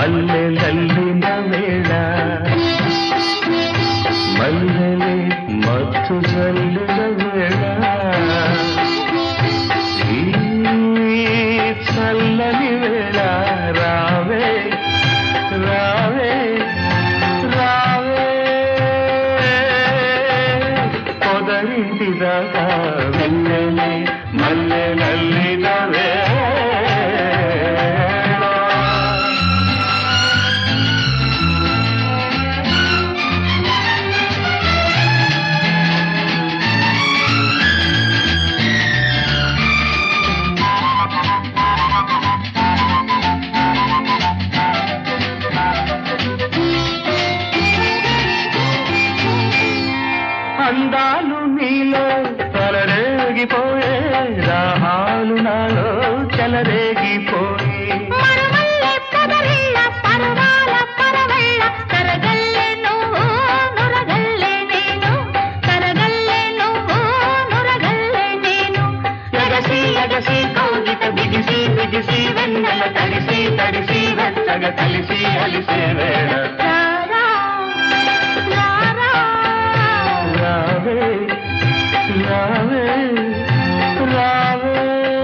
మల్లెలల్లిన వేళ మల్లెలే మత్తు జల్లిన వేళ ఈ చల్లని వేళ రావే రావే రావే పొదరింటి దాకా వెన్నెలే మల్లెలల్లిన వేళ అందాలు నీలో తలరేగిపోయే రాహాలు నాలో చెలరేగిపోయే ఎగసి కౌగిట బిగిసి బిగిసి వెన్నెల తడిసి తడిసి వెచ్చగ కలిసి అలిసే వేళ రావే రావే రావే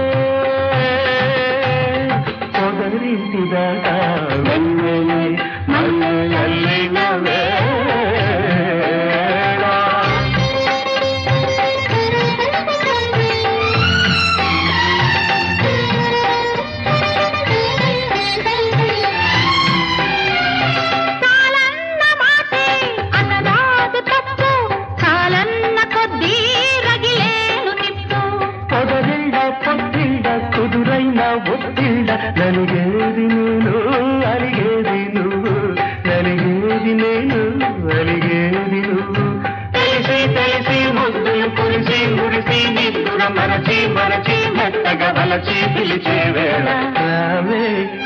పొదరింటి దాకా వెన్నెలే మల్లెలల్లిన వేళ కుదురైన ఒత్తిళ్ళ నలిగేది నేను అలిగేది నువ్వు నలిగేది నేను అలిగేది నువ్వు తెలిసి తెలిసి ముద్దులు కురిసి మురిసి నిద్దుర మరచి మరచి మెత్తగా వలచి పిలిచే వేళ రావే